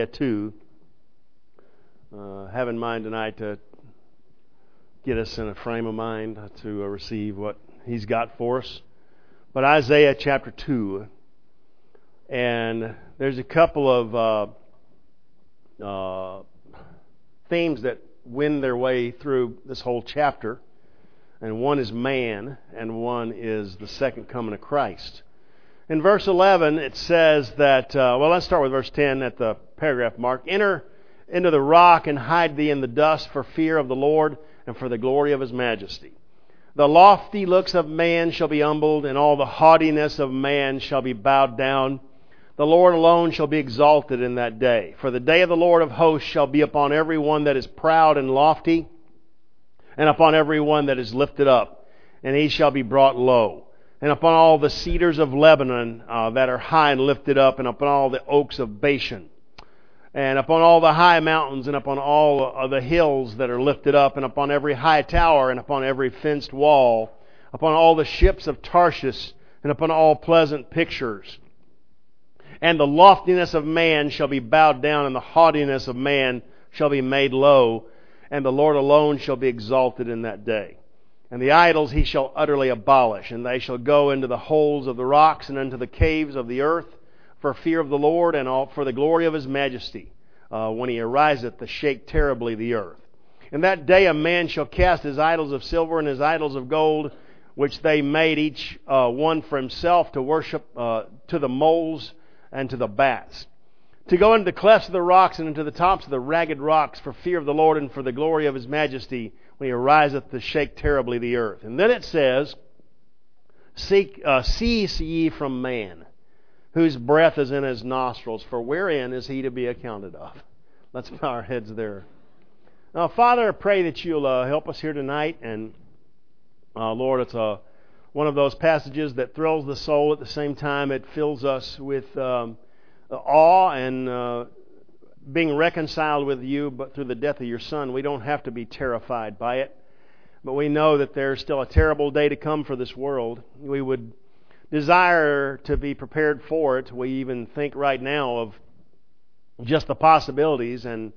2. Have in mind tonight to get us in a frame of mind to receive what He's got for us. But Isaiah chapter 2, and there's a couple of themes that win their way through this whole chapter, and one is man, and one is the second coming of Christ. In verse 11, it says that, let's start with verse 10 at the paragraph mark. Enter into the rock and hide thee in the dust for fear of the Lord and for the glory of His majesty. The lofty looks of man shall be humbled, and all the haughtiness of man shall be bowed down. The Lord alone shall be exalted in that day. For the day of the Lord of hosts shall be upon every one that is proud and lofty, and upon every one that is lifted up, and he shall be brought low. And upon all the cedars of Lebanon that are high and lifted up, and upon all the oaks of Bashan, and upon all the high mountains, and upon all of the hills that are lifted up, and upon every high tower, and upon every fenced wall, upon all the ships of Tarshish, and upon all pleasant pictures. And the loftiness of man shall be bowed down, and the haughtiness of man shall be made low, and the Lord alone shall be exalted in that day. And the idols He shall utterly abolish, and they shall go into the holes of the rocks and into the caves of the earth, for fear of the Lord and all for the glory of His majesty, when He ariseth to shake terribly the earth. In that day a man shall cast his idols of silver and his idols of gold, which they made each one for himself, to worship to the moles and to the bats, to go into the clefts of the rocks and into the tops of the ragged rocks, for fear of the Lord and for the glory of His majesty, when He ariseth to shake terribly the earth. And then it says, Cease ye from man, whose breath is in his nostrils, for wherein is he to be accounted of? Let's bow our heads there. Now, Father, I pray that You'll help us here tonight. And Lord, it's one of those passages that thrills the soul. At the same time, it fills us with awe and being reconciled with You, but through the death of Your Son, we don't have to be terrified by it. But we know that there's still a terrible day to come for this world. We would desire to be prepared for it. We even think right now of just the possibilities, and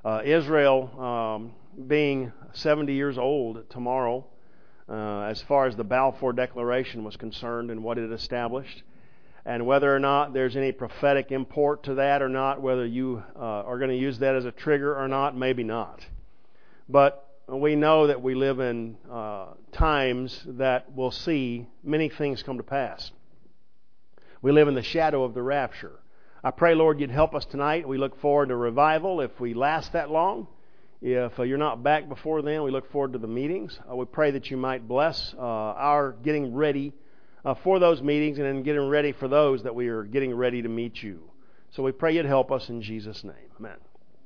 Israel being 70 years old tomorrow, as far as the Balfour Declaration was concerned and what it established, and whether or not there's any prophetic import to that or not, whether you are going to use that as a trigger or not, maybe not. But we know that we live in times that will see many things come to pass. We live in the shadow of the rapture. I pray, Lord, You'd help us tonight. We look forward to revival if we last that long. If You're not back before then, we look forward to the meetings. We pray that You might bless our getting ready for those meetings, and then getting ready for those that we are getting ready to meet You. So we pray You'd help us in Jesus' name. Amen.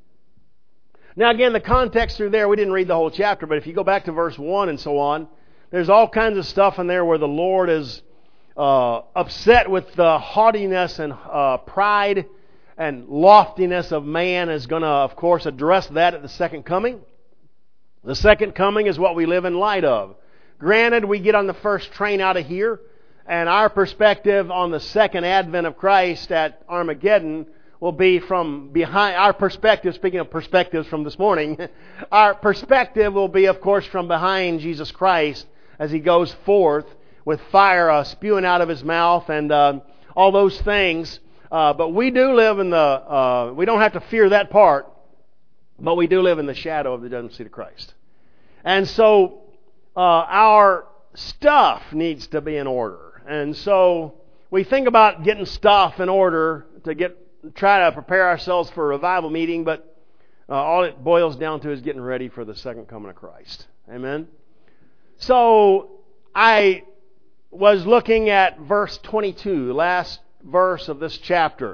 Now again, the context through there, we didn't read the whole chapter, but if you go back to verse 1 and so on, there's all kinds of stuff in there where the Lord is upset with the haughtiness and pride and loftiness of man, is going to, of course, address that at the second coming. The second coming is what we live in light of. Granted, we get on the first train out of here, and our perspective on the second advent of Christ at Armageddon will be from behind. Our perspective, speaking of perspectives from this morning, our perspective will be, of course, from behind Jesus Christ as He goes forth with fire spewing out of His mouth and all those things. But we do live in we don't have to fear that part, but we do live in the shadow of the judgment seat of Christ. And so our stuff needs to be in order. And so we think about getting stuff in order to try to prepare ourselves for a revival meeting, but all it boils down to is getting ready for the second coming of Christ. Amen? So I was looking at verse 22, the last verse of this chapter.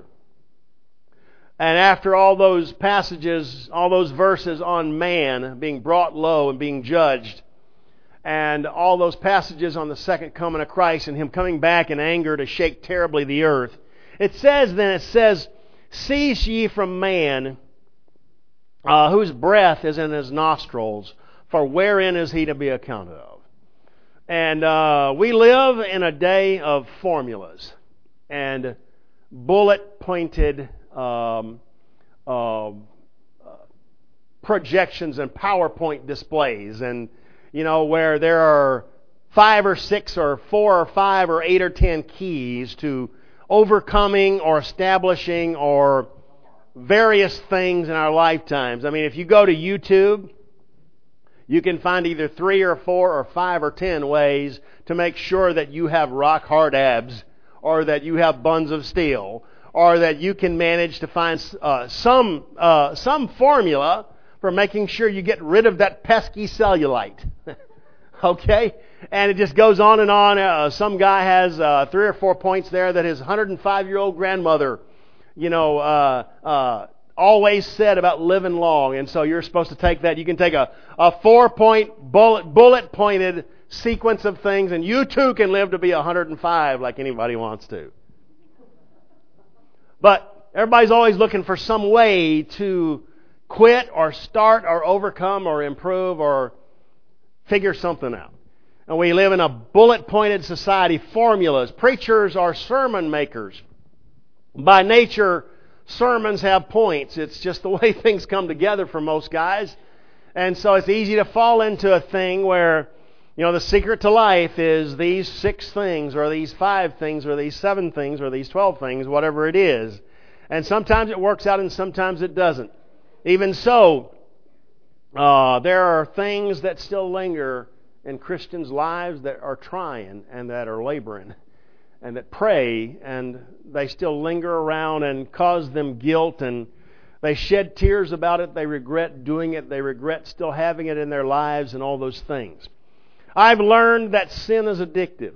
And after all those passages, all those verses on man being brought low and being judged, and all those passages on the second coming of Christ and Him coming back in anger to shake terribly the earth, it says, Cease ye from man, whose breath is in his nostrils, for wherein is he to be accounted of? And we live in a day of formulas and bullet-pointed projections and PowerPoint displays, and where there are 5 or 6 or 4 or 5 or 8 or 10 keys to overcoming or establishing or various things in our lifetimes. I mean, if you go to YouTube, you can find either 3 or 4 or 5 or 10 ways to make sure that you have rock hard abs, or that you have buns of steel, or that you can manage to find some formula for making sure you get rid of that pesky cellulite. Okay? And it just goes on and on. Some guy has 3 or 4 points there that his 105-year-old grandmother, always said about living long. And so you're supposed to take that. You can take a 4-point bullet-pointed sequence of things, and you too can live to be 105 like anybody wants to. But everybody's always looking for some way to quit or start or overcome or improve or figure something out. And we live in a bullet-pointed society, formulas. Preachers are sermon makers. By nature, sermons have points. It's just the way things come together for most guys. And so it's easy to fall into a thing where, the secret to life is these 6 things, or these 5 things, or these 7 things, or these 12 things, whatever it is. And sometimes it works out and sometimes it doesn't. Even so, there are things that still linger in Christians' lives that are trying and that are laboring and that pray, and they still linger around and cause them guilt, and they shed tears about it. They regret doing it. They regret still having it in their lives and all those things. I've learned that sin is addictive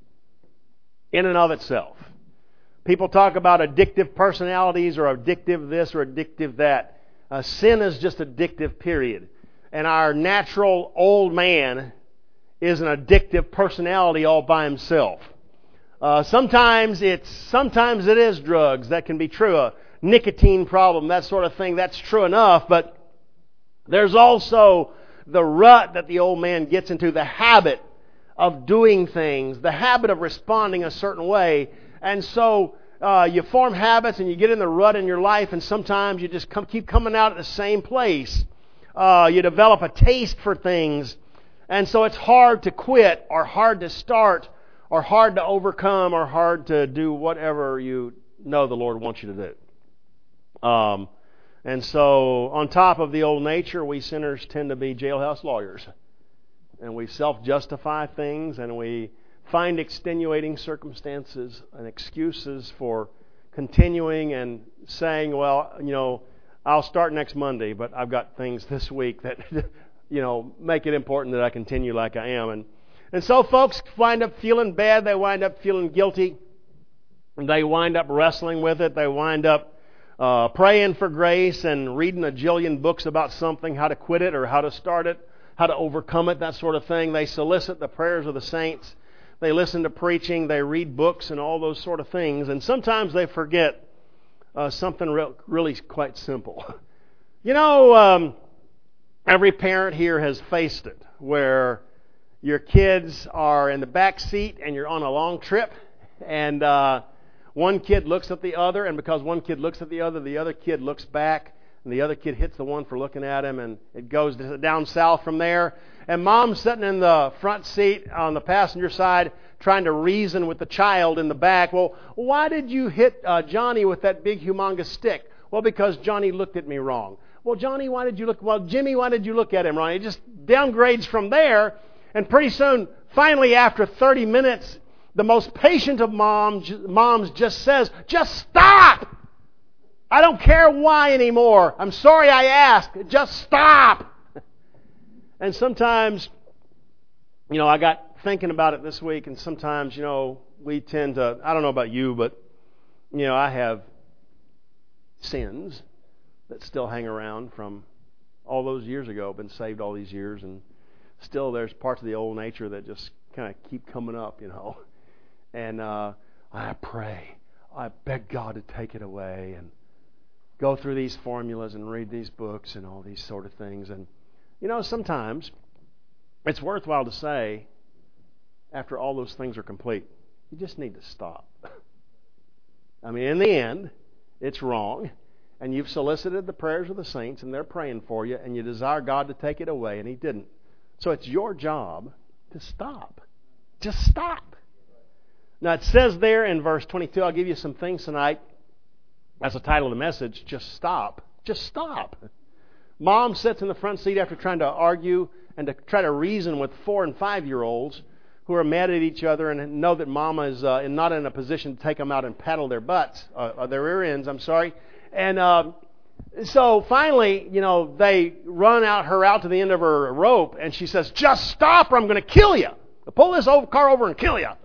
in and of itself. People talk about addictive personalities or addictive this or addictive that. Sin is just addictive, period. And our natural old man is an addictive personality all by himself. Sometimes it is drugs. That can be true. A nicotine problem, that sort of thing, that's true enough. But there's also the rut that the old man gets into, the habit of doing things, the habit of responding a certain way. And so you form habits and you get in the rut in your life, and sometimes you just keep coming out at the same place. You develop a taste for things, and so it's hard to quit or hard to start or hard to overcome or hard to do whatever you know the Lord wants you to do. And so on top of the old nature, we sinners tend to be jailhouse lawyers. And we self-justify things, and we find extenuating circumstances and excuses for continuing and saying, well, I'll start next Monday, but I've got things this week that, make it important that I continue like I am. And so folks wind up feeling bad. They wind up feeling guilty. They wind up wrestling with it. They wind up praying for grace and reading a jillion books about something, how to quit it or how to start it, how to overcome it, that sort of thing. They solicit the prayers of the saints. They listen to preaching. They read books and all those sort of things. And sometimes they forget something really quite simple. Every parent here has faced it, where your kids are in the back seat and you're on a long trip, and one kid looks at the other, and because one kid looks at the other kid looks back, and the other kid hits the one for looking at him, and it goes down south from there. And mom's sitting in the front seat on the passenger side trying to reason with the child in the back. Well, why did you hit Johnny with that big humongous stick? Well, because Johnny looked at me wrong. Well, Jimmy, why did you look at him wrong? It just downgrades from there, and pretty soon, finally after 30 minutes, the most patient of moms just says, just stop! I don't care why anymore. I'm sorry I asked. Just stop! And sometimes, I got thinking about it this week, and sometimes, we tend to, I don't know about you, but, I have sins that still hang around from all those years ago. I've been saved all these years, and still there's parts of the old nature that just kind of keep coming up, And I pray, I beg God to take it away, and go through these formulas and read these books and all these sort of things. And, sometimes it's worthwhile to say, after all those things are complete, you just need to stop. I mean, in the end, it's wrong, and you've solicited the prayers of the saints, and they're praying for you, and you desire God to take it away, and He didn't. So it's your job to stop. Just stop. Now it says there in verse 22, I'll give you some things tonight. That's the title of the message, Just Stop. Just stop. Mom sits in the front seat after trying to argue and to try to reason with 4- and 5-year-olds who are mad at each other and know that Mama is not in a position to take them out and paddle their butts, their rear ends, I'm sorry. And so finally, they run her out to the end of her rope, and she says, "Just stop or I'm going to kill you. I'll pull this car over and kill you."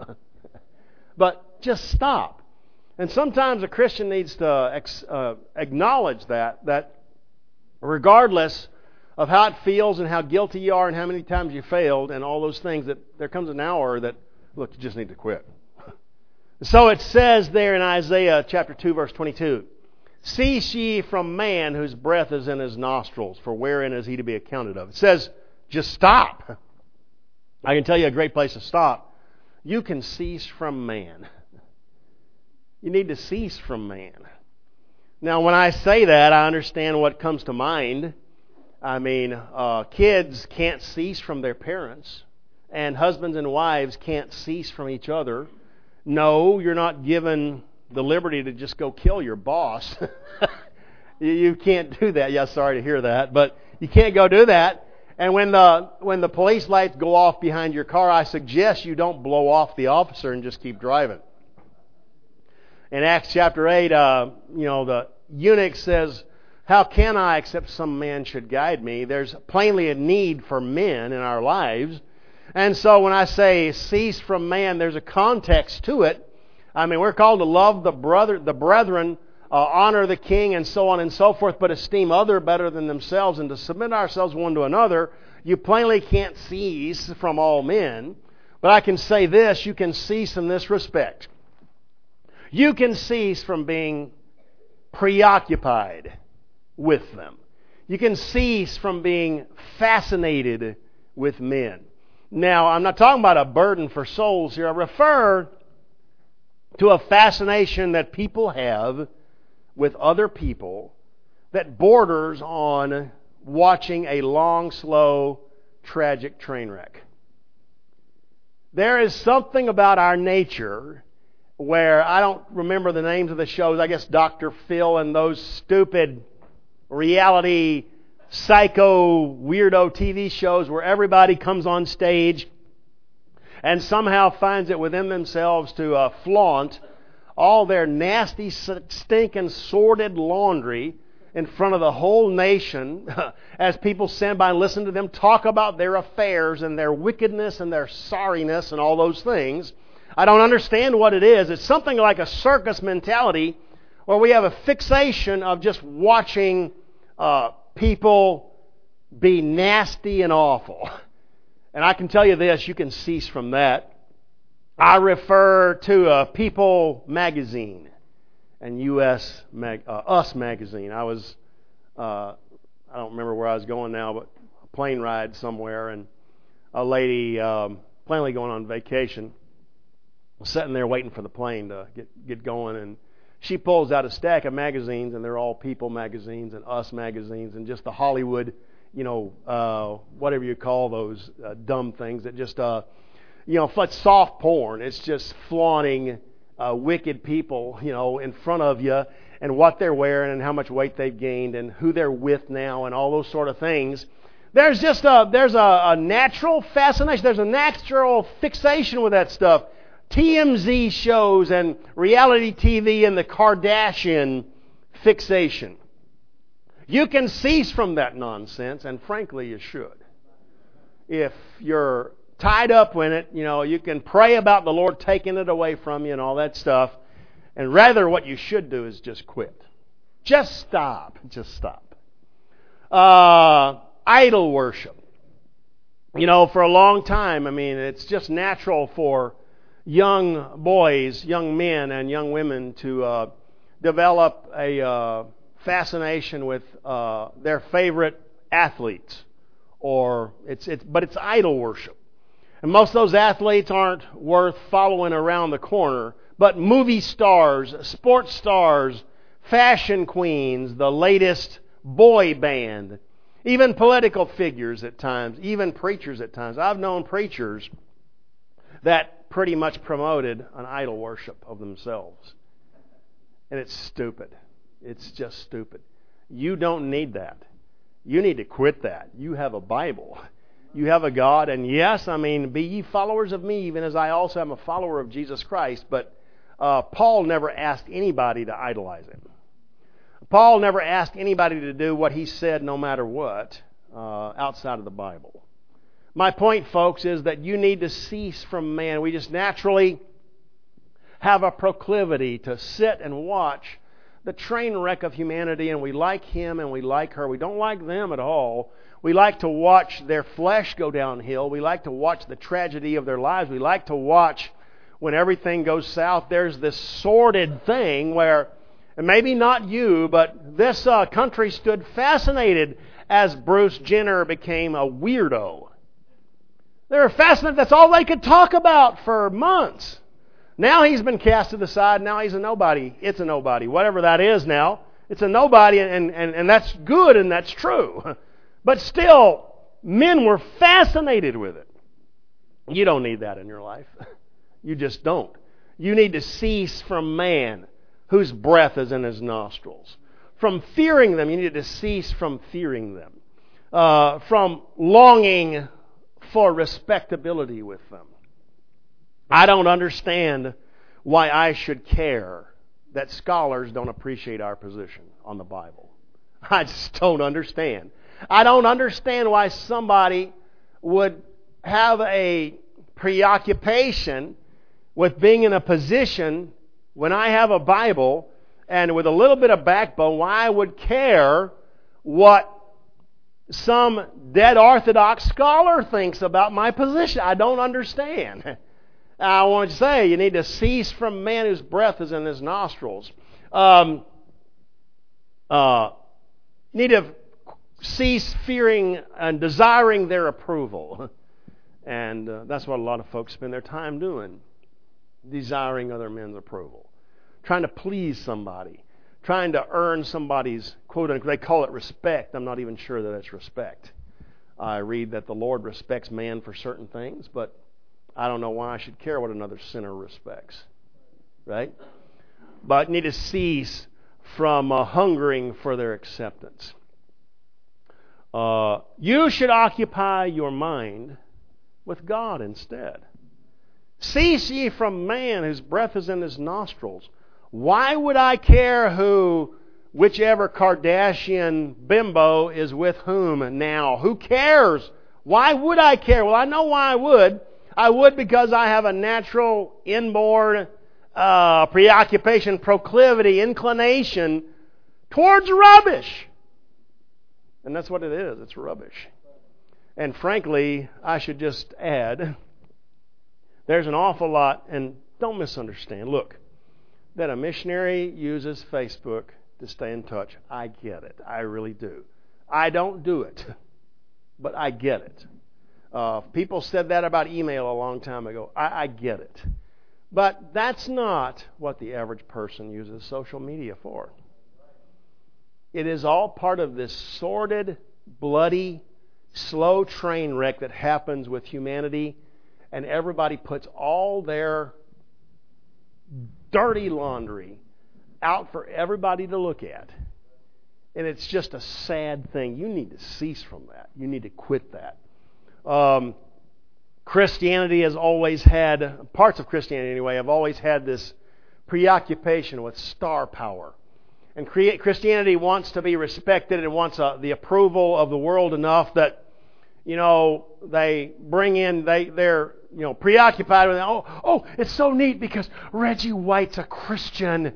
But just stop. And sometimes a Christian needs to acknowledge that regardless of how it feels and how guilty you are and how many times you failed and all those things, that there comes an hour that, look, you just need to quit. So it says there in Isaiah chapter 2, verse 22, "Cease ye from man whose breath is in his nostrils, for wherein is he to be accounted of?" It says, just stop. I can tell you a great place to stop. You can cease from man. You need to cease from man. Now, when I say that, I understand what comes to mind. I mean, kids can't cease from their parents, and husbands and wives can't cease from each other. No, you're not given the liberty to just go kill your boss. You can't do that. Yeah, sorry to hear that, but you can't go do that. And when the police lights go off behind your car, I suggest you don't blow off the officer and just keep driving. In Acts chapter 8, the eunuch says, "How can I, except some man should guide me?" There's plainly a need for men in our lives. And so when I say cease from man, there's a context to it. I mean, we're called to love the brethren, honor the king, and so on and so forth, but esteem other better than themselves, and to submit ourselves one to another. You plainly can't cease from all men. But I can say this, you can cease in this respect. You can cease from being preoccupied with them. You can cease from being fascinated with men. Now, I'm not talking about a burden for souls here. I refer to a fascination that people have with other people that borders on watching a long, slow, tragic train wreck. There is something about our nature where, I don't remember the names of the shows, I guess Dr. Phil and those stupid reality psycho weirdo TV shows where everybody comes on stage and somehow finds it within themselves to flaunt all their nasty, stinking, sordid laundry in front of the whole nation as people stand by and listen to them talk about their affairs and their wickedness and their sorriness and all those things. I don't understand what it is. It's something like a circus mentality where we have a fixation of just watching people be nasty and awful. And I can tell you this, you can cease from that. I refer to People magazine and Us magazine. I don't remember where I was going now, but a plane ride somewhere, and a lady plainly going on vacation was sitting there waiting for the plane to get going, and she pulls out a stack of magazines, and they're all People magazines and Us magazines and just the Hollywood, whatever you call those dumb things that just, it's soft porn. It's just flaunting wicked people, in front of you and what they're wearing and how much weight they've gained and who they're with now and all those sort of things. There's a natural fascination. There's a natural fixation with that stuff. TMZ shows and reality TV and the Kardashian fixation. You can cease from that nonsense, and frankly, you should. If you're tied up in it, you can pray about the Lord taking it away from you and all that stuff. And rather, what you should do is just quit. Just stop. Just stop. Idol worship. For a long time, it's just natural for young boys, young men, and young women to develop a fascination with their favorite athletes, but it's idol worship. And most of those athletes aren't worth following around the corner, but movie stars, sports stars, fashion queens, the latest boy band, even political figures at times, even preachers at times. I've known preachers that pretty much promoted an idol worship of themselves. And it's stupid. It's just stupid. You don't need that. You need to quit that. You have a Bible. You have a God. And yes, be ye followers of me, even as I also am a follower of Jesus Christ. But Paul never asked anybody to idolize him. Paul never asked anybody to do what he said no matter what outside of the Bible. My point, folks, is that you need to cease from man. We just naturally have a proclivity to sit and watch the train wreck of humanity, and we like him and we like her. We don't like them at all. We like to watch their flesh go downhill. We like to watch the tragedy of their lives. We like to watch when everything goes south. There's this sordid thing where, and maybe not you, but this country stood fascinated as Bruce Jenner became a weirdo. They were fascinated. That's all they could talk about for months. Now he's been cast to the side. Now he's a nobody. It's a nobody. Whatever that is now. It's a nobody, and that's good and that's true. But still, men were fascinated with it. You don't need that in your life. You just don't. You need to cease from man, whose breath is in his nostrils. From fearing them, you need to cease from fearing them. From longing for respectability with them. I don't understand why I should care that scholars don't appreciate our position on the Bible. I just don't understand. I don't understand why somebody would have a preoccupation with being in a position when I have a Bible and with a little bit of backbone, why I would care what some dead Orthodox scholar thinks about my position. I don't understand. I want to say you need to cease from man whose breath is in his nostrils. Need to cease fearing and desiring their approval. And that's what a lot of folks spend their time doing. Desiring other men's approval. Trying to please somebody. Trying to earn somebody's, quote unquote, they call it respect. I'm not even sure that it's respect. I read that the Lord respects man for certain things, but I don't know why I should care what another sinner respects. Right? But need to cease from hungering for their acceptance. You should occupy your mind with God instead. Cease ye from man whose breath is in his nostrils. Why would I care whichever Kardashian bimbo is with whom now? Who cares? Why would I care? Well, I know why I would. I would because I have a natural, inborn preoccupation, proclivity, inclination towards rubbish. And that's what it is. It's rubbish. And frankly, I should just add, there's an awful lot, and don't misunderstand. Look, that a missionary uses Facebook to stay in touch. I get it. I really do. I don't do it, but I get it. People said that about email a long time ago. I get it. But that's not what the average person uses social media for. It is all part of this sordid, bloody, slow train wreck that happens with humanity, and everybody puts all their dirty laundry out for everybody to look at. And it's just a sad thing. You need to cease from that. You need to quit that. Christianity has always had, parts of Christianity anyway, have always had this preoccupation with star power. And Christianity wants to be respected and wants the approval of the world enough that, they bring in, they're preoccupied with, oh, it's so neat because Reggie White's a Christian.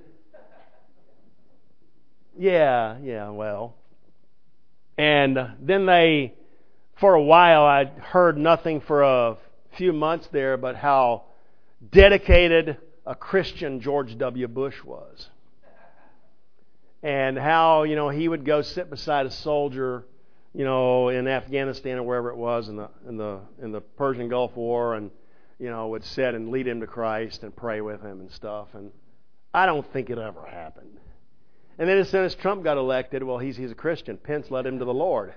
Yeah, well. And then for a while, I heard nothing for a few months there but how dedicated a Christian George W. Bush was. And how, he would go sit beside a soldier, in Afghanistan or wherever it was in the Persian Gulf War, and, would sit and lead him to Christ and pray with him and stuff. And I don't think it ever happened. And then as soon as Trump got elected, well, he's a Christian. Pence led him to the Lord.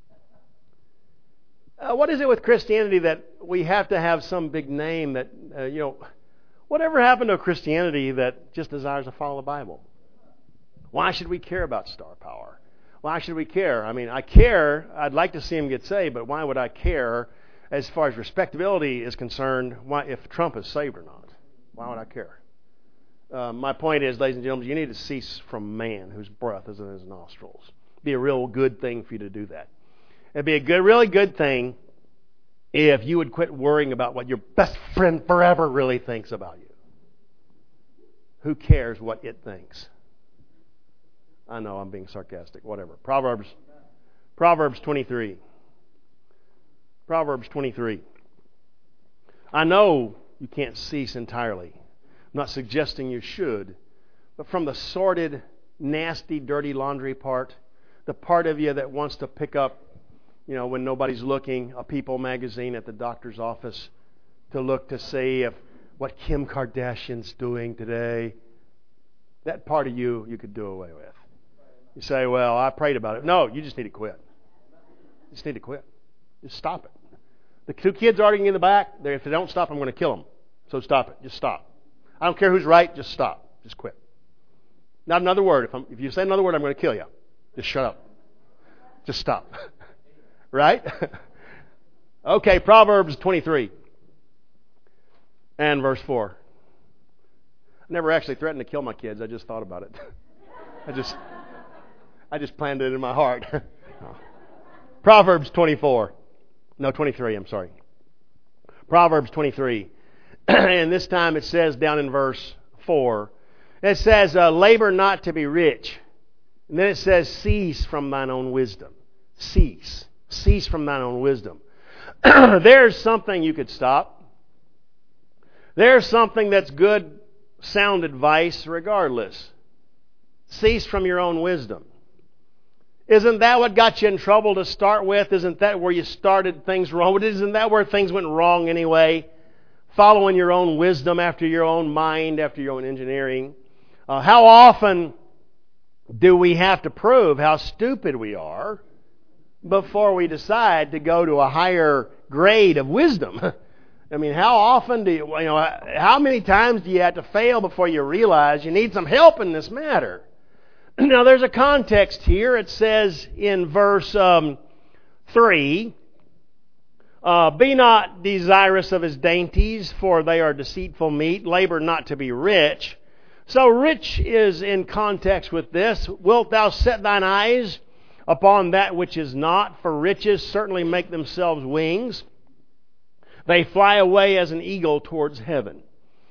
What is it with Christianity that we have to have some big name that, whatever happened to Christianity that just desires to follow the Bible? Why should we care about star power? Why should we care? I mean, I care. I'd like to see him get saved, but why would I care as far as respectability is concerned if Trump is saved or not? Why would I care? My point is, ladies and gentlemen, you need to cease from man whose breath is in his nostrils. It'd be a real good thing for you to do that. It'd be a really good thing if you would quit worrying about what your best friend forever really thinks about you. Who cares what it thinks? I know I'm being sarcastic. Whatever. Proverbs 23. Proverbs 23. I know you can't cease entirely. I'm not suggesting you should. But from the sordid, nasty, dirty laundry part, the part of you that wants to pick up, when nobody's looking, a People magazine at the doctor's office to look to see what Kim Kardashian's doing today, that part of you could do away with. You say, well, I prayed about it. No, you just need to quit. You just need to quit. Just stop it. The two kids arguing in the back, if they don't stop, I'm going to kill them. So stop it. Just stop. I don't care who's right. Just stop. Just quit. Not another word. If you say another word, I'm going to kill you. Just shut up. Just stop. Right? Okay, Proverbs 23 and verse 4. I never actually threatened to kill my kids. I just thought about it. I just planned it in my heart. Proverbs 23. I'm sorry. Proverbs 23. And this time it says down in verse 4, it says, labor not to be rich. And then it says, cease from thine own wisdom. Cease. Cease from thine own wisdom. There's something you could stop. There's something that's good, sound advice regardless. Cease from your own wisdom. Isn't that what got you in trouble to start with? Isn't that where you started things wrong? Isn't that where things went wrong anyway? Following your own wisdom after your own mind, after your own engineering. How often do we have to prove how stupid we are before we decide to go to a higher grade of wisdom? I mean, how often how many times do you have to fail before you realize you need some help in this matter? Now, there's a context here. It says in verse 3, be not desirous of his dainties, for they are deceitful meat. Labor not to be rich. So rich is in context with this. Wilt thou set thine eyes upon that which is not? For riches certainly make themselves wings. They fly away as an eagle towards heaven.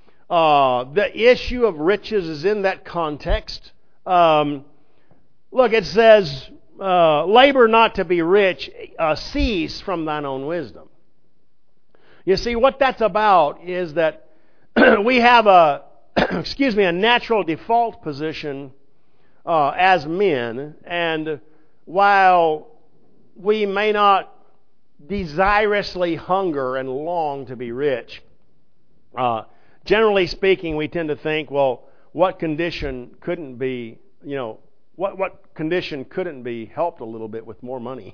The issue of riches is in that context. Look, it says, labor not to be rich, cease from thine own wisdom. You see, what that's about is that we have a natural default position as men, and while we may not desirously hunger and long to be rich, generally speaking, we tend to think, well, what condition couldn't be, what condition couldn't be helped a little bit with more money?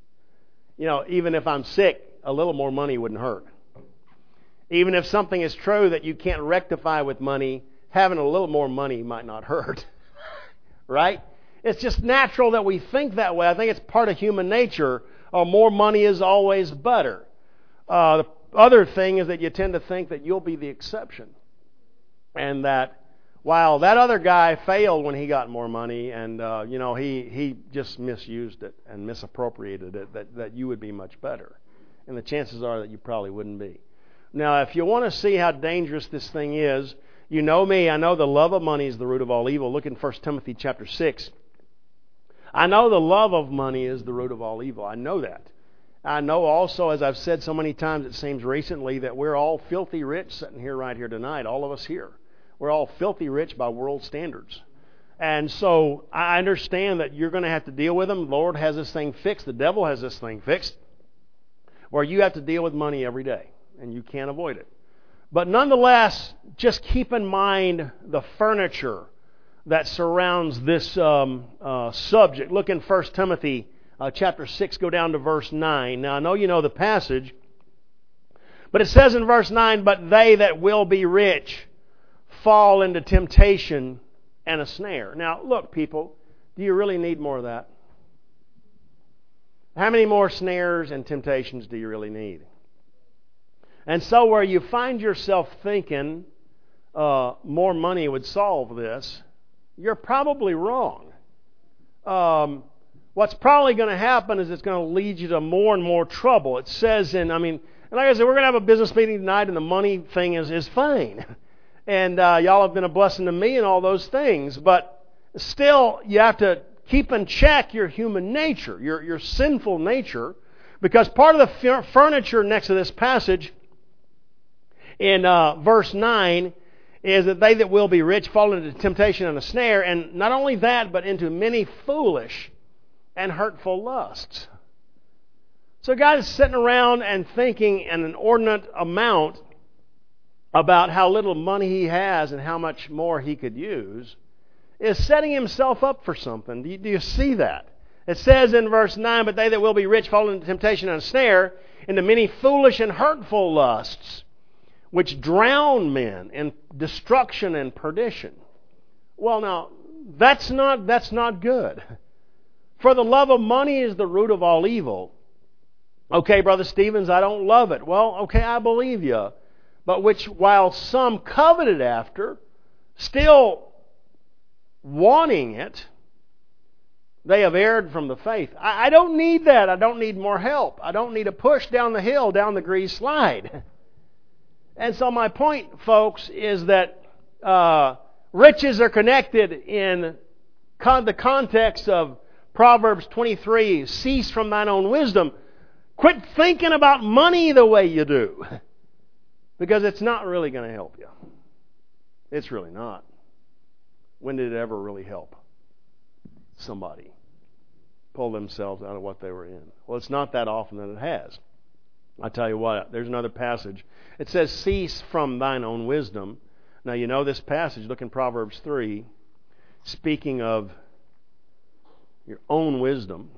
Even if I'm sick, a little more money wouldn't hurt. Even if something is true that you can't rectify with money, having a little more money might not hurt. Right? It's just natural that we think that way. I think it's part of human nature. More money is always better. The other thing is that you tend to think that you'll be the exception. And that while that other guy failed when he got more money and, he just misused it and misappropriated it, that you would be much better. And the chances are that you probably wouldn't be. Now, if you want to see how dangerous this thing is, you know me, I know the love of money is the root of all evil. Look in 1 Timothy chapter 6. I know the love of money is the root of all evil. I know that. I know also, as I've said so many times, it seems recently, that we're all filthy rich sitting here right here tonight, all of us here. We're all filthy rich by world standards. And so I understand that you're going to have to deal with them. The Lord has this thing fixed. The devil has this thing fixed where you have to deal with money every day, and you can't avoid it. But nonetheless, just keep in mind the furniture that surrounds this subject. Look in 1 Timothy chapter 6, go down to verse 9. Now, I know you know the passage, but it says in verse 9, "But they that will be rich fall into temptation and a snare." Now, look, people, do you really need more of that? How many more snares and temptations do you really need? And so where you find yourself thinking more money would solve this, you're probably wrong. What's probably going to happen is it's going to lead you to more and more trouble. It says and like I said, we're going to have a business meeting tonight, and the money thing is fine. And y'all have been a blessing to me and all those things. But still, you have to keep in check your human nature, your sinful nature, because part of the furniture next to this passage in verse 9 is that they that will be rich fall into temptation and a snare, and not only that, but into many foolish and hurtful lusts. So God is sitting around and thinking an inordinate amount about how little money he has and how much more he could use, is setting himself up for something. Do you see that? It says in verse 9, "But they that will be rich fall into temptation and a snare, into many foolish and hurtful lusts, which drown men in destruction and perdition." Well, now, that's not good. "For the love of money is the root of all evil." Okay, Brother Stevens, I don't love it. Well, okay, I believe you. But which, while some coveted after, still wanting it, they have erred from the faith. I don't need that. I don't need more help. I don't need a push down the hill, down the grease slide. And so my point, folks, is that riches are connected in the context of Proverbs 23, "Cease from thine own wisdom." Quit thinking about money the way you do, because it's not really going to help you. It's really not. When did it ever really help somebody pull themselves out of what they were in? Well, it's not that often that it has. I tell you what, there's another passage. It says, "Cease from thine own wisdom." Now, you know this passage. Look in Proverbs 3, speaking of your own wisdom.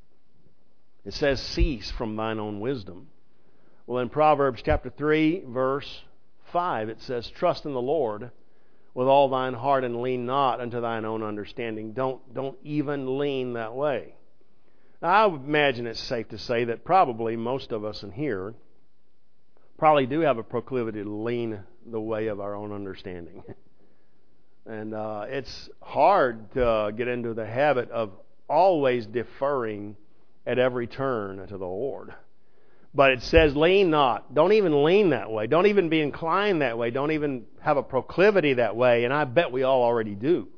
It says, "Cease from thine own wisdom." Well, in Proverbs chapter 3, verse 5, it says, "Trust in the Lord with all thine heart, and lean not unto thine own understanding." Don't even lean that way. Now, I would imagine it's safe to say that probably most of us in here probably do have a proclivity to lean the way of our own understanding. And it's hard to get into the habit of always deferring at every turn to the Lord. But it says, lean not. Don't even lean that way. Don't even be inclined that way. Don't even have a proclivity that way. And I bet we all already do.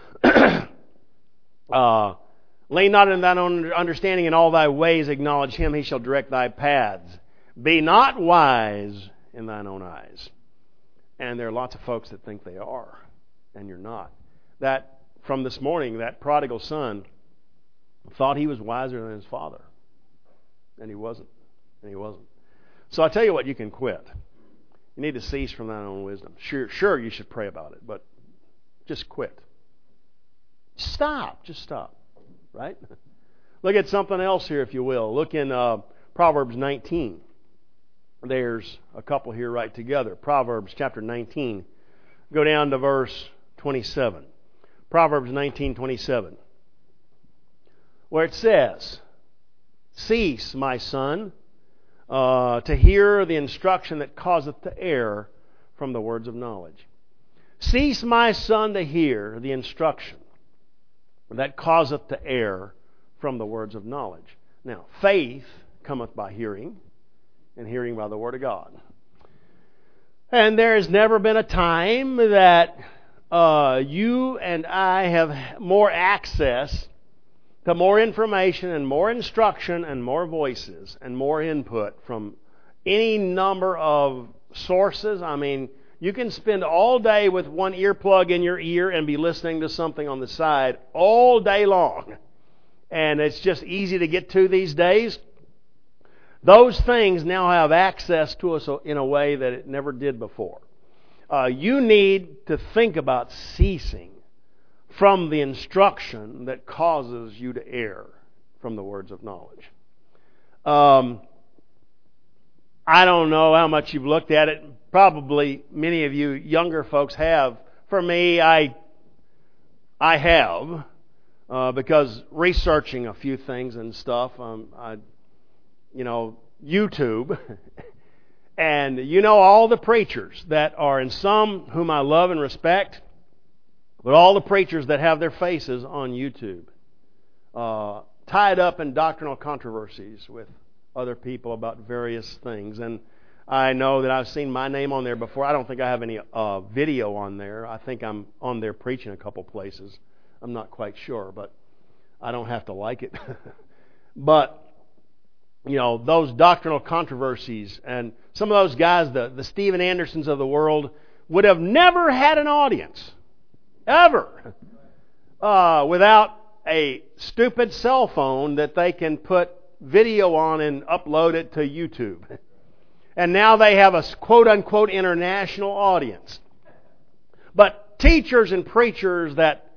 Lean not in thine own understanding, in all thy ways acknowledge him, he shall direct thy paths. Be not wise in thine own eyes. And there are lots of folks that think they are, and you're not. That, from this morning, that prodigal son thought he was wiser than his father. And he wasn't. So I tell you what, you can quit. You need to cease from thine own wisdom. Sure, you should pray about it, but just quit. Stop. Just stop. Right? Look at something else here, if you will. Look in Proverbs 19. There's a couple here right together. Proverbs chapter 19. Go down to verse 27. Proverbs 19:27. Where it says, "Cease, my son, to hear the instruction that causeth to err from the words of knowledge." Cease, my son, to hear the instruction that causeth to err from the words of knowledge. Now, faith cometh by hearing, and hearing by the word of God. And there has never been a time that you and I have more access to more information and more instruction and more voices and more input from any number of sources. I mean, you can spend all day with one earplug in your ear and be listening to something on the side all day long. And it's just easy to get to these days. Those things now have access to us in a way that it never did before. You need to think about ceasing from the instruction that causes you to err from the words of knowledge. I don't know how much you've looked at it. Probably many of you younger folks have. For me, I have, because researching a few things and stuff, YouTube, and all the preachers that are, and some whom I love and respect, but all the preachers that have their faces on YouTube, tied up in doctrinal controversies with other people about various things. And I know that I've seen my name on there before. I don't think I have any video on there. I think I'm on there preaching a couple places. I'm not quite sure, but I don't have to like it. But, those doctrinal controversies, and some of those guys, the Steven Andersons of the world, would have never had an audience, ever, without a stupid cell phone that they can put video on and upload it to YouTube. And now they have a quote-unquote international audience. But teachers and preachers that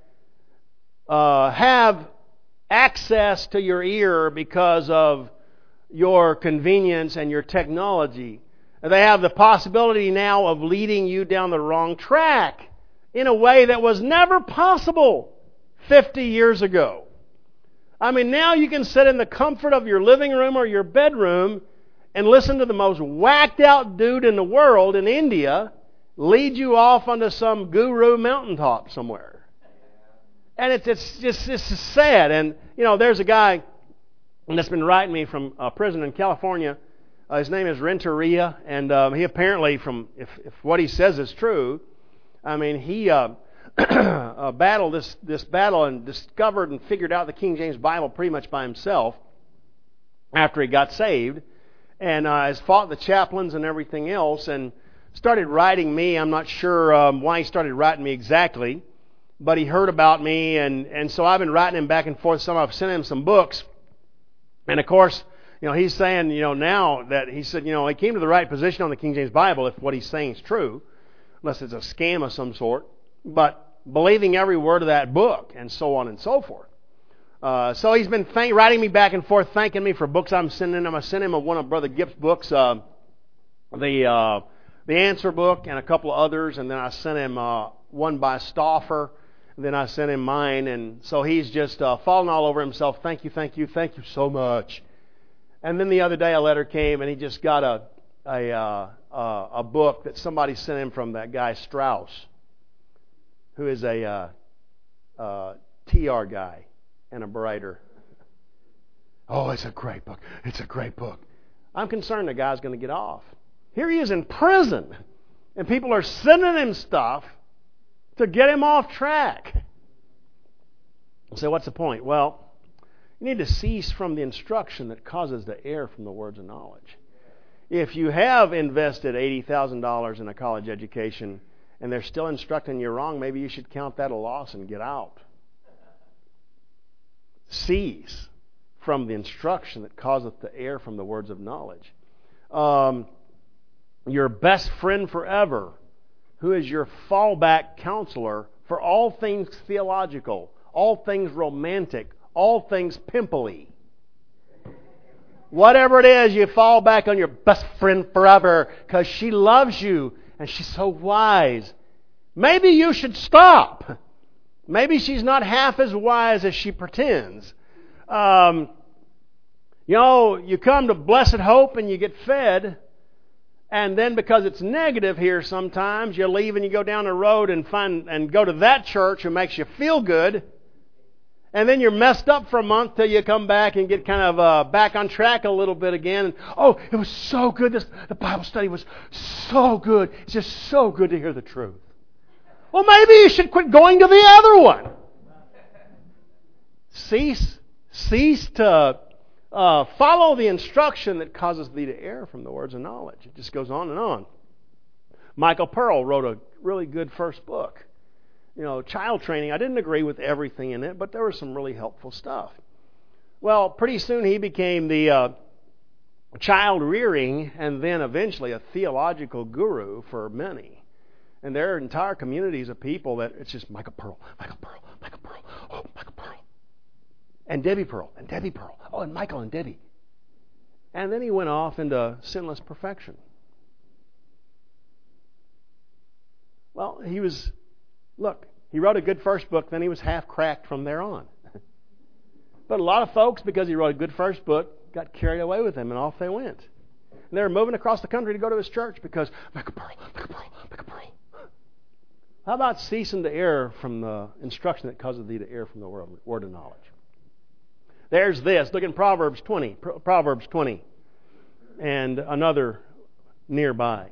have access to your ear because of your convenience and your technology, they have the possibility now of leading you down the wrong track in a way that was never possible 50 years ago. I mean, now you can sit in the comfort of your living room or your bedroom and listen to the most whacked out dude in the world in India lead you off onto some guru mountaintop somewhere. And it's just sad. And, there's a guy that's been writing me from prison in California. His name is Renteria, and he apparently, if what he says is true, I mean, he battled this battle and discovered and figured out the King James Bible pretty much by himself after he got saved, and has fought the chaplains and everything else, and started writing me. I'm not sure why he started writing me exactly, but he heard about me, and so I've been writing him back and forth. I've sent him some books, and of course, he's saying, now that he said, he came to the right position on the King James Bible if what he's saying is true, unless it's a scam of some sort, but believing every word of that book, and so on and so forth. So he's been writing me back and forth, thanking me for books I'm sending him. I sent him one of Brother Gipp's books, the Answer book, and a couple of others, and then I sent him one by Stauffer, and then I sent him mine, and so he's just falling all over himself. Thank you so much. And then the other day a letter came, and he just got a book that somebody sent him from that guy Strauss, who is a TR guy and a writer. Oh, it's a great book. It's a great book. I'm concerned the guy's going to get off. Here he is in prison, and people are sending him stuff to get him off track. So what's the point? Well, you need to cease from the instruction that causes the err from the words of knowledge. If you have invested $80,000 in a college education and they're still instructing you wrong, maybe you should count that a loss and get out. Cease from the instruction that causeth the err from the words of knowledge. Your best friend forever, who is your fallback counselor for all things theological, all things romantic, all things pimply. Whatever it is, you fall back on your best friend forever because she loves you and she's so wise. Maybe you should stop. Maybe she's not half as wise as she pretends. You come to Blessed Hope and you get fed, and then because it's negative here sometimes, you leave and you go down the road and go to that church who makes you feel good, and then you're messed up for a month till you come back and get kind of back on track a little bit again. And, oh, it was so good. The Bible study was so good. It's just so good to hear the truth. Well, maybe you should quit going to the other one. Cease to follow the instruction that causes thee to err from the words of knowledge. It just goes on and on. Michael Pearl wrote a really good first book. Child training. I didn't agree with everything in it, but there was some really helpful stuff. Well, pretty soon he became the child rearing and then eventually a theological guru for many. And there are entire communities of people that it's just Michael Pearl, oh, Michael Pearl. And Debbie Pearl, and Debbie Pearl. Oh, and Michael and Debbie. And then he went off into sinless perfection. Well, he wrote a good first book, then he was half cracked from there on. But a lot of folks, because he wrote a good first book, got carried away with him, and off they went. And they were moving across the country to go to his church because Michael Pearl. How about ceasing to err from the instruction that causes thee to err from the word of knowledge? There's this. Look in Proverbs 20. Proverbs 20. And another nearby.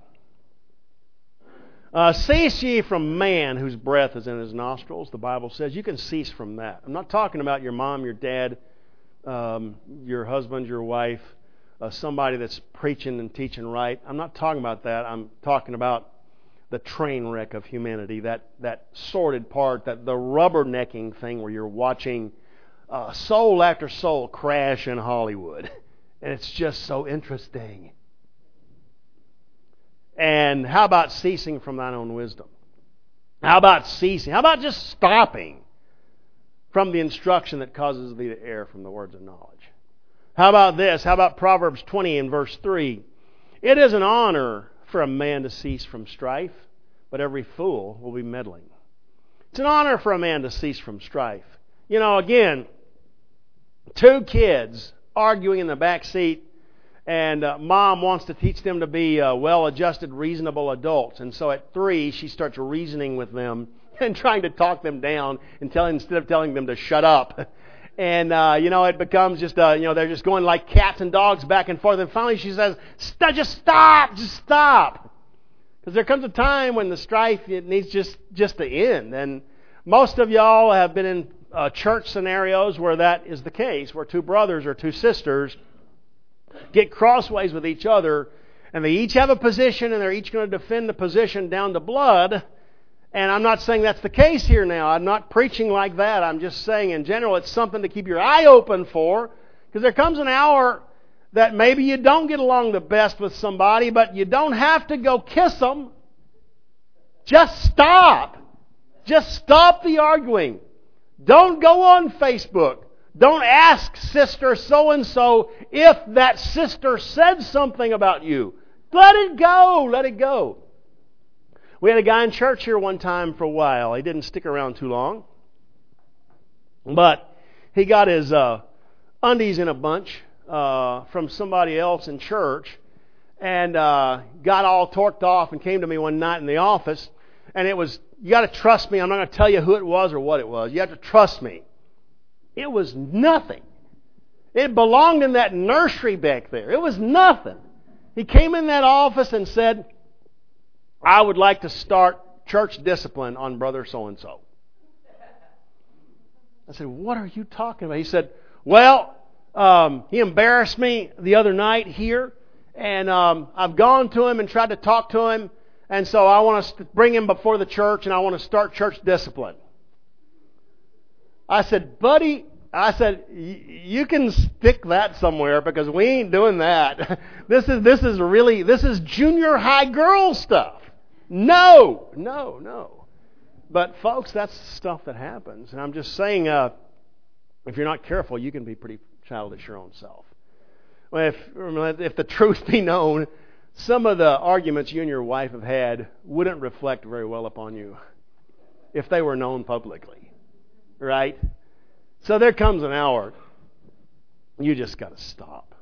Cease ye from man whose breath is in his nostrils, the Bible says. You can cease from that. I'm not talking about your mom, your dad, your husband, your wife, somebody that's preaching and teaching right. I'm not talking about that. I'm talking about the train wreck of humanity, that sordid part, the rubbernecking thing where you're watching soul after soul crash in Hollywood. And it's just so interesting. And how about ceasing from thine own wisdom? How about ceasing? How about just stopping from the instruction that causes thee to err from the words of knowledge? How about this? How about Proverbs 20 and verse 3? It is an honor for a man to cease from strife, but every fool will be meddling. It's an honor for a man to cease from strife. You know, again, two kids arguing in the back seat, and mom wants to teach them to be well-adjusted, reasonable adults. And so at 3, she starts reasoning with them and trying to talk them down instead of telling them to shut up. And, it becomes just, they're just going like cats and dogs back and forth. And finally she says, just stop. Because there comes a time when the strife, it needs just to end. And most of y'all have been in church scenarios where that is the case, where two brothers or two sisters get crossways with each other, and they each have a position, and they're each going to defend the position down to blood. And I'm not saying that's the case here now. I'm not preaching like that. I'm just saying in general it's something to keep your eye open for, because there comes an hour that maybe you don't get along the best with somebody, but you don't have to go kiss them. Just stop. Just stop the arguing. Don't go on Facebook. Don't ask sister so-and-so if that sister said something about you. Let it go. Let it go. We had a guy in church here one time for a while. He didn't stick around too long. But he got his undies in a bunch from somebody else in church, and got all torqued off and came to me one night in the office. And it was, you got to trust me. I'm not going to tell you who it was or what it was. You have to trust me. It was nothing. It belonged in that nursery back there. It was nothing. He came in that office and said, I would like to start church discipline on brother so-and-so. I said, what are you talking about? He said, well, he embarrassed me the other night here, and I've gone to him and tried to talk to him, and so I want to bring him before the church, and I want to start church discipline. I said, buddy, you can stick that somewhere, because we ain't doing that. This is junior high girl stuff. No. But folks, that's stuff that happens. And I'm just saying, if you're not careful, you can be pretty childish your own self. Well, if the truth be known, some of the arguments you and your wife have had wouldn't reflect very well upon you if they were known publicly. Right? So there comes an hour you just got to stop.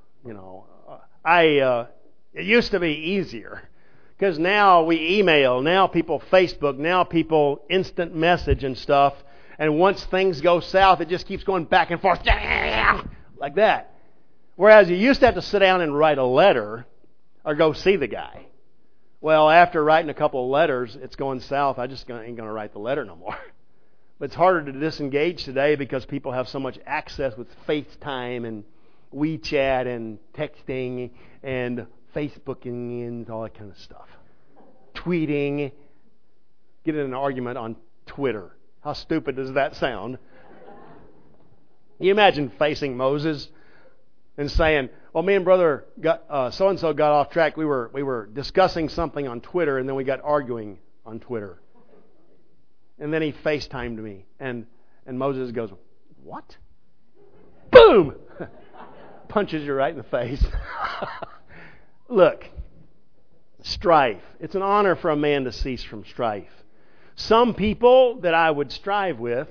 It used to be easier, because now we email, now people Facebook, now people instant message and stuff, and once things go south, it just keeps going back and forth like that. Whereas you used to have to sit down and write a letter or go see the guy. Well, after writing a couple of letters, it's going south. I just ain't going to write the letter no more. But it's harder to disengage today because people have so much access with FaceTime and WeChat and texting and Facebooking and all that kind of stuff. Tweeting. Get in an argument on Twitter. How stupid does that sound? You imagine facing Moses and saying, well, me and brother so-and-so got off track. We were discussing something on Twitter, and then we got arguing on Twitter. And then he FaceTimed me. And Moses goes, what? Boom! Punches you right in the face. Look, strife. It's an honor for a man to cease from strife. Some people that I would strive with,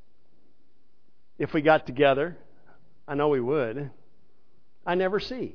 if we got together, I know we would, I never see.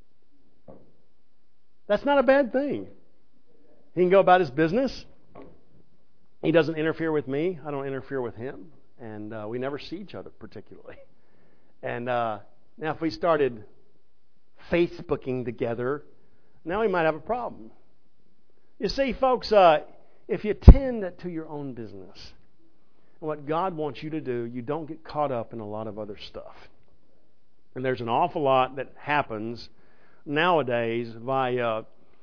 That's not a bad thing. He can go about his business. He doesn't interfere with me. I don't interfere with him. And we never see each other particularly. And now if we started Facebooking together, now we might have a problem. You see, folks, if you tend to your own business, what God wants you to do, you don't get caught up in a lot of other stuff. And there's an awful lot that happens nowadays via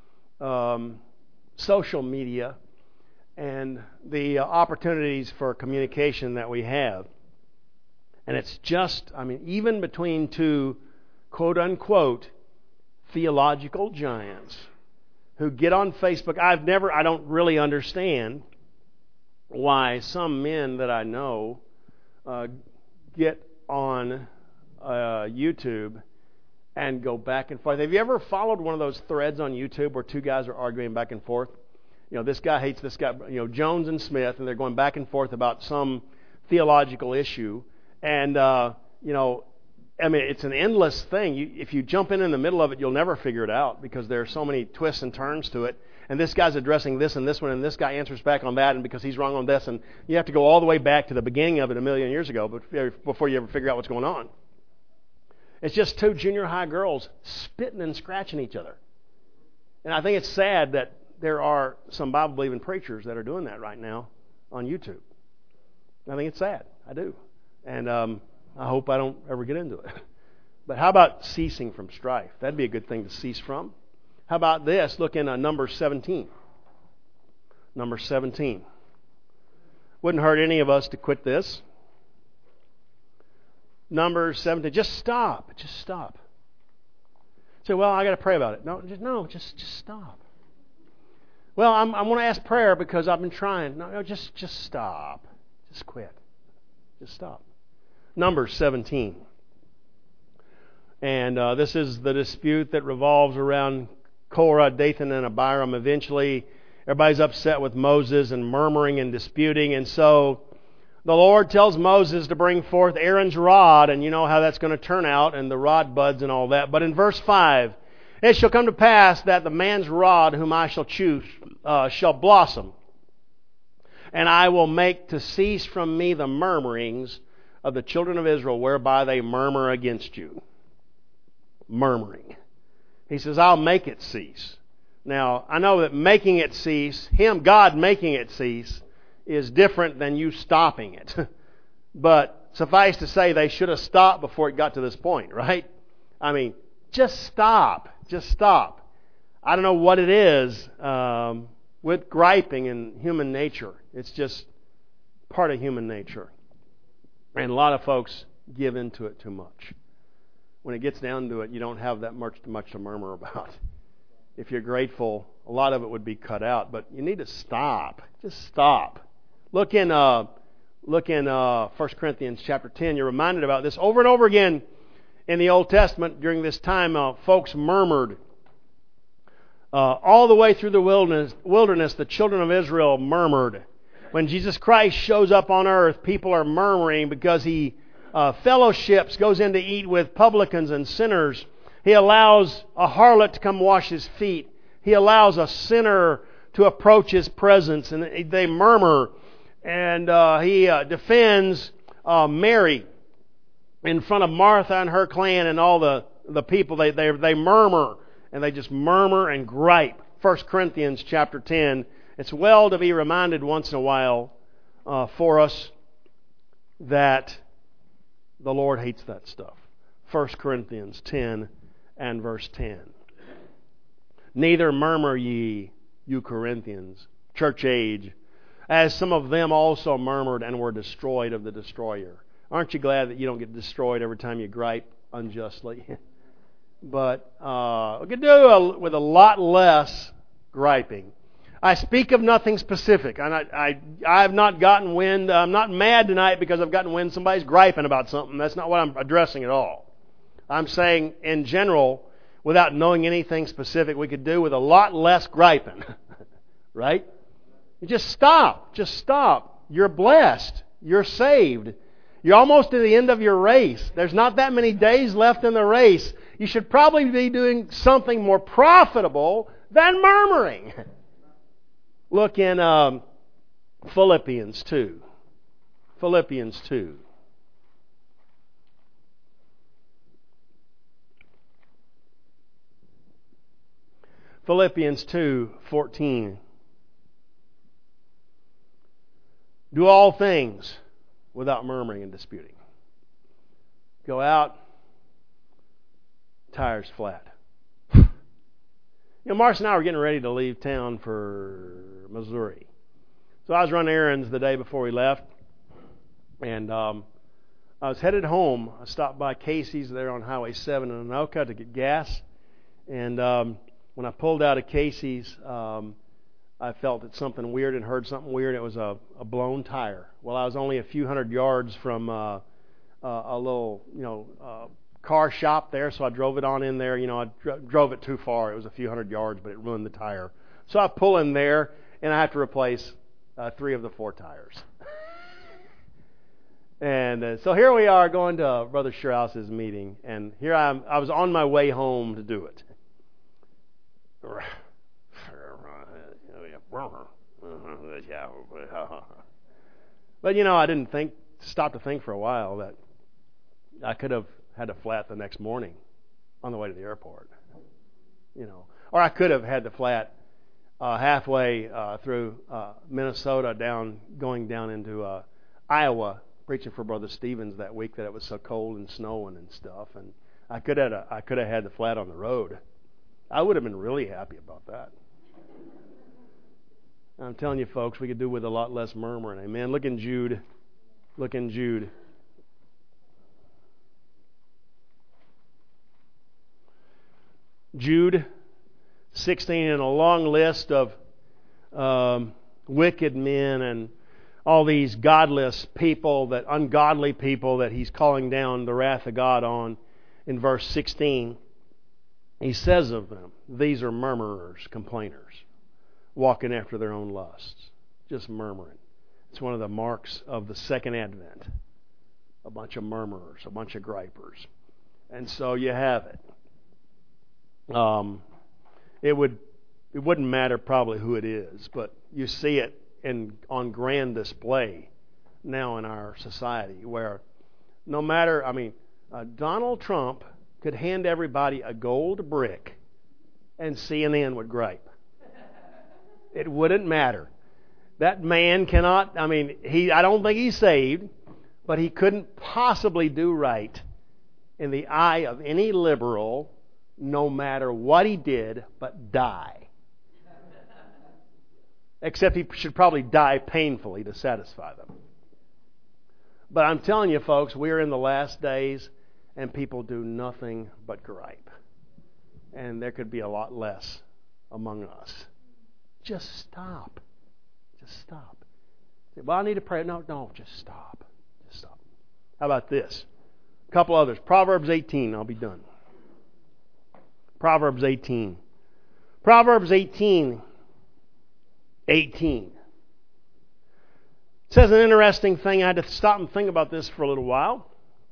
social media and the opportunities for communication that we have. And it's just, even between two quote-unquote theological giants who get on Facebook. I don't really understand why some men that I know get on YouTube and go back and forth. Have you ever followed one of those threads on YouTube where two guys are arguing back and forth? This guy hates this guy, Jones and Smith, and they're going back and forth about some theological issue. And, it's an endless thing. If you jump in the middle of it, you'll never figure it out because there are so many twists and turns to it. And this guy's addressing this and this one, and this guy answers back on that, and because he's wrong on this. And you have to go all the way back to the beginning of it a million years ago before you ever figure out what's going on. It's just two junior high girls spitting and scratching each other. And I think it's sad that there are some Bible-believing preachers that are doing that right now on YouTube. I think it's sad. I do. And I hope I don't ever get into it. But how about ceasing from strife? That'd be a good thing to cease from. How about this? Look in Numbers 17. Numbers 17. Wouldn't hurt any of us to quit this. Numbers 17. Just stop. Just stop. Say, well, I got to pray about it. No, just stop. Well, I want to ask prayer because I've been trying. No, just stop. Just quit. Just stop. Numbers 17. And this is the dispute that revolves around Korah, Dathan, and Abiram. Eventually, everybody's upset with Moses and murmuring and disputing. And so the Lord tells Moses to bring forth Aaron's rod, and you know how that's going to turn out, and the rod buds and all that. But in verse 5, it shall come to pass that the man's rod whom I shall choose shall blossom, and I will make to cease from me the murmurings of the children of Israel, whereby they murmur against you. Murmuring. He says, I'll make it cease. Now, I know that making it cease, God making it cease, is different than you stopping it. But suffice to say, they should have stopped before it got to this point, right? Just stop. Just stop. I don't know what it is with griping in human nature. It's just part of human nature. And a lot of folks give into it too much. When it gets down to it, you don't have that much to murmur about. If you're grateful, a lot of it would be cut out. But you need to stop. Just stop. Look in 1 Corinthians chapter 10. You're reminded about this over and over again in the Old Testament. During this time, folks murmured. All the way through the wilderness, the children of Israel murmured. When Jesus Christ shows up on earth, people are murmuring because He fellowships, goes in to eat with publicans and sinners. He allows a harlot to come wash His feet. He allows a sinner to approach His presence, and they murmur. And He defends Mary in front of Martha and her clan and all the people. They murmur, and they just murmur and gripe. 1 Corinthians chapter 10. It's well to be reminded once in a while for us that the Lord hates that stuff. 1 Corinthians 10 and verse 10. Neither murmur ye, you Corinthians, church age, as some of them also murmured and were destroyed of the destroyer. Aren't you glad that you don't get destroyed every time you gripe unjustly? But we could do with a lot less griping. I speak of nothing specific. I have not gotten wind. I'm not mad tonight because I've gotten wind somebody's griping about something. That's not what I'm addressing at all. I'm saying in general, without knowing anything specific, we could do with a lot less griping. Right? You just stop. Just stop. You're blessed. You're saved. You're almost to the end of your race. There's not that many days left in the race. You should probably be doing something more profitable than murmuring. Look in Philippians 2. Philippians 2. Philippians 2:14. Do all things without murmuring and disputing. Go out, tires flat. You know, Marcia and I were getting ready to leave town for Missouri. So I was running errands the day before we left, and I was headed home. I stopped by Casey's there on Highway 7 in Anoka to get gas, and when I pulled out of Casey's, I felt that something weird and heard something weird. It was a blown tire. Well, I was only a few hundred yards from a little, car shop there, so I drove it on in there. I drove it too far. It was a few hundred yards, but it ruined the tire. So I pull in there, and I have to replace 3 of the 4 tires. And so here we are going to Brother Strauss's meeting, and here I was on my way home to do it. But I didn't stop to think for a while that I could have had a flat the next morning on the way to the airport. Or I could have had the flat halfway through Minnesota going down into Iowa, preaching for Brother Stevens that week that it was so cold and snowing and stuff, and I could have had the flat on the road. I would have been really happy about that. I'm telling you, folks, we could do with a lot less murmuring. Amen. Look in Jude. Look in Jude. Jude 16, and a long list of wicked men and all these godless people, ungodly people that he's calling down the wrath of God on. In verse 16, he says of them, these are murmurers, complainers, walking after their own lusts, just murmuring. It's one of the marks of the second advent. A bunch of murmurers, a bunch of gripers. And so you have it. It wouldn't matter probably who it is, but you see it on grand display now in our society, where no matter, Donald Trump could hand everybody a gold brick and CNN would gripe. It wouldn't matter. That man cannot, I don't think he's saved, but he couldn't possibly do right in the eye of any liberal, no matter what he did, but die. Except he should probably die painfully to satisfy them. But I'm telling you, folks, we're in the last days, and people do nothing but gripe. And there could be a lot less among us. Just stop. Just stop. Well, I need to pray. No, just stop. Just stop. How about this? A couple others. Proverbs 18. I'll be done. Proverbs 18. Proverbs 18. 18. It says an interesting thing. I had to stop and think about this for a little while.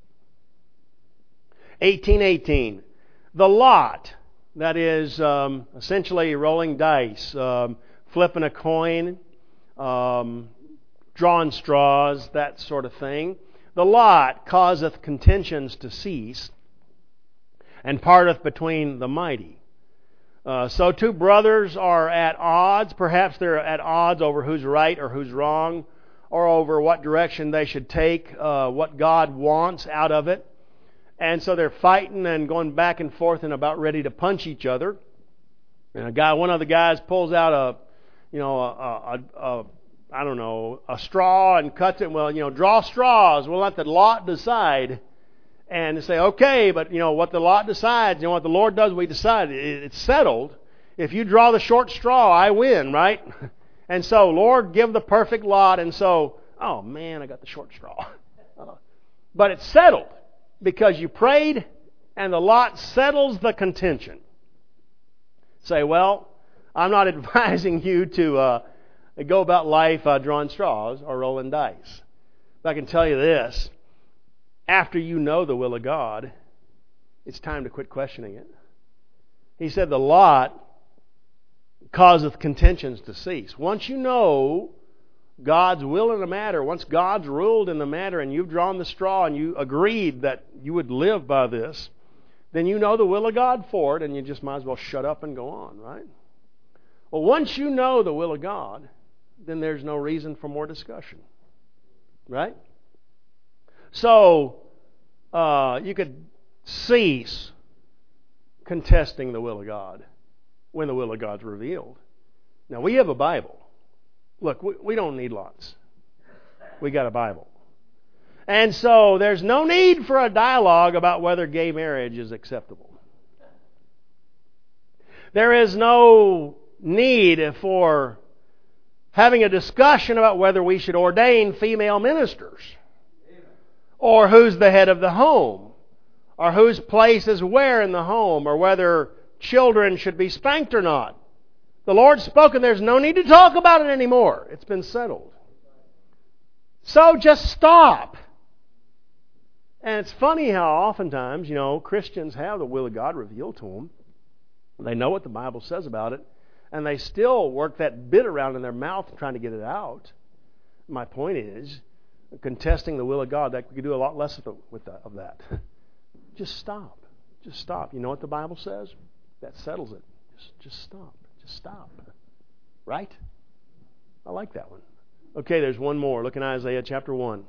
18:18. The lot, that is essentially rolling dice, flipping a coin, drawing straws, that sort of thing. The lot causeth contentions to cease, and parteth between the mighty. So 2 brothers are at odds. Perhaps they're at odds over who's right or who's wrong, or over what direction they should take, what God wants out of it. And so they're fighting and going back and forth and about ready to punch each other. And one of the guys pulls out a straw and cuts it. Well, draw straws. We'll let the lot decide. And they say, okay, but what the lot decides, what the Lord does, we decide. It's settled. If you draw the short straw, I win, right? And so, Lord, give the perfect lot. And so, oh man, I got the short straw. But it's settled because you prayed and the lot settles the contention. Say, well, I'm not advising you to go about life drawing straws or rolling dice. But I can tell you this. After you know the will of God, it's time to quit questioning it. He said the lot causeth contentions to cease. Once you know God's will in the matter, once God's ruled in the matter and you've drawn the straw and you agreed that you would live by this, then you know the will of God for it and you just might as well shut up and go on, right? Well, once you know the will of God, then there's no reason for more discussion, right? So, you could cease contesting the will of God when the will of God's revealed. Now, we have a Bible. Look, we don't need lots. We got a Bible. And so there's no need for a dialogue about whether gay marriage is acceptable. There is no need for having a discussion about whether we should ordain female ministers, or who's the head of the home, or whose place is where in the home, or whether children should be spanked or not. The Lord's spoken. There's no need to talk about it anymore. It's been settled. So just stop. And it's funny how oftentimes, Christians have the will of God revealed to them. They know what the Bible says about it, and they still work that bit around in their mouth trying to get it out. My point is, contesting the will of God, that we could do a lot less of that. Just stop. Just stop. You know what the Bible says? That settles it. Just stop. Just stop. Right? I like that one. Okay, there's one more. Look in Isaiah chapter 1.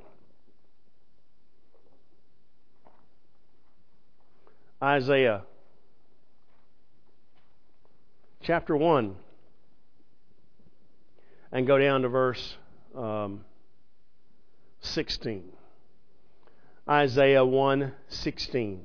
Isaiah chapter 1. And go down to verse 16. Isaiah 1:16.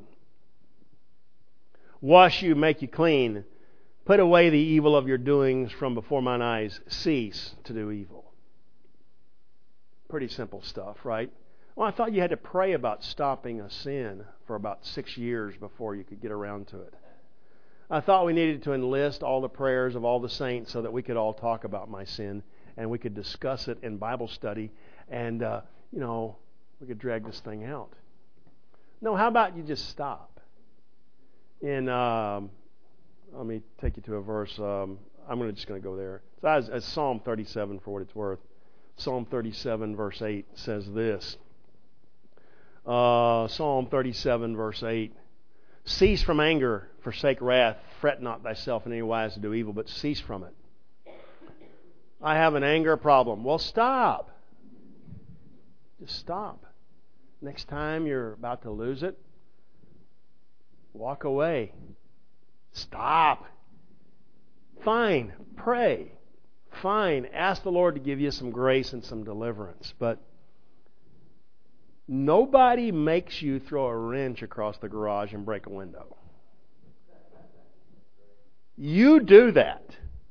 Wash you, make you clean. Put away the evil of your doings from before mine eyes. Cease to do evil. Pretty simple stuff, right? Well, I thought you had to pray about stopping a sin for about 6 years before you could get around to it. I thought we needed to enlist all the prayers of all the saints so that we could all talk about my sin and we could discuss it in Bible study and, we could drag this thing out. No, how about you just stop? Let me take you to a verse. I'm just going to go there. It's Psalm 37 for what it's worth. Psalm 37 verse 8 says this. Psalm 37 verse 8. Cease from anger, forsake wrath. Fret not thyself in any wise to do evil, but cease from it. I have an anger problem. Well, stop. Just stop. Next time you're about to lose it, walk away. Stop. Fine. Pray. Fine. Ask the Lord to give you some grace and some deliverance. But nobody makes you throw a wrench across the garage and break a window. You do that.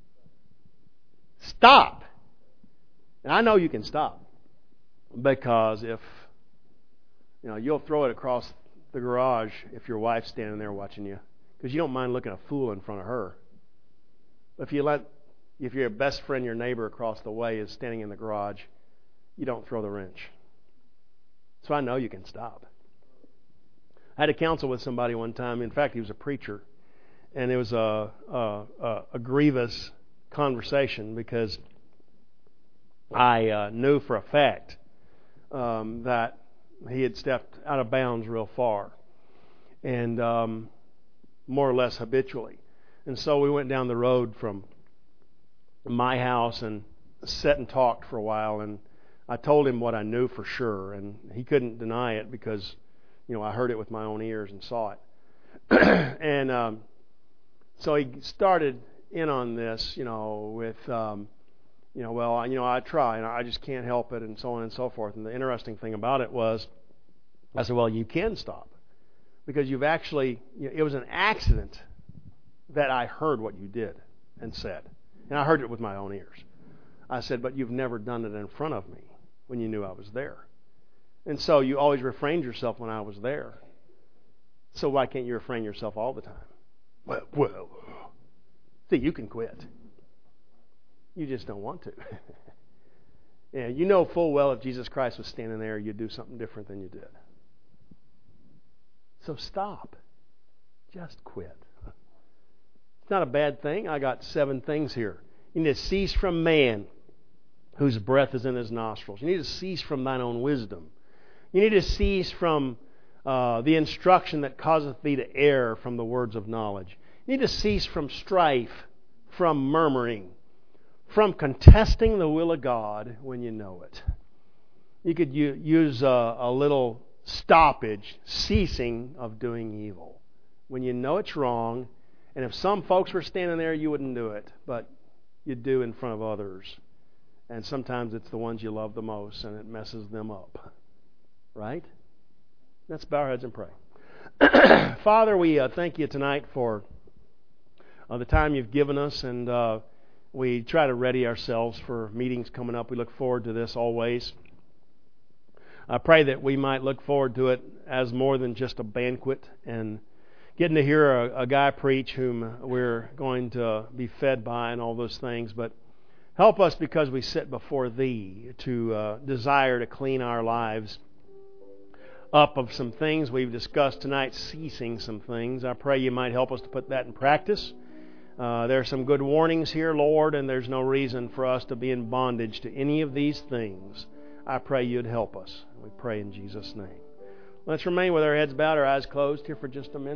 Stop. And I know you can stop. Because if you'll throw it across the garage if your wife's standing there watching you, because you don't mind looking a fool in front of her. If your best friend, your neighbor across the way is standing in the garage, you don't throw the wrench. So I know you can stop. I had a counsel with somebody one time. In fact, he was a preacher, and it was a grievous conversation because I knew for a fact that he had stepped out of bounds real far, and more or less habitually. And so we went down the road from my house and sat and talked for a while, and I told him what I knew for sure, and he couldn't deny it because I heard it with my own ears and saw it. And so he started in on this, with I try and I just can't help it, and so on and so forth. And the interesting thing about it was, I said, well, you can stop because you've actually, it was an accident that I heard what you did. and said, and I heard it with my own ears. I said, but you've never done it in front of me when you knew I was there. And so you always refrained yourself when I was there. So why can't you refrain yourself all the time? Well, see, you can quit. You just don't want to. Yeah, you know full well if Jesus Christ was standing there, you'd do something different than you did. So stop. Just quit. It's not a bad thing. I got 7 things here. You need to cease from man, whose breath is in his nostrils. You need to cease from thine own wisdom. You need to cease from the instruction that causeth thee to err from the words of knowledge. You need to cease from strife, from murmuring, from contesting the will of God when you know it. You could use a little stoppage, ceasing of doing evil. When you know it's wrong, and if some folks were standing there, you wouldn't do it, but you do in front of others. And sometimes it's the ones you love the most, and it messes them up. Right? Let's bow our heads and pray. Father, we thank you tonight for the time you've given us, and we try to ready ourselves for meetings coming up. We look forward to this always. I pray that we might look forward to it as more than just a banquet and getting to hear a guy preach whom we're going to be fed by and all those things. But help us, because we sit before Thee, to desire to clean our lives up of some things we've discussed tonight, ceasing some things. I pray you might help us to put that in practice. There are some good warnings here, Lord, and there's no reason for us to be in bondage to any of these things. I pray you'd help us. We pray in Jesus' name. Let's remain with our heads bowed, our eyes closed here for just a minute.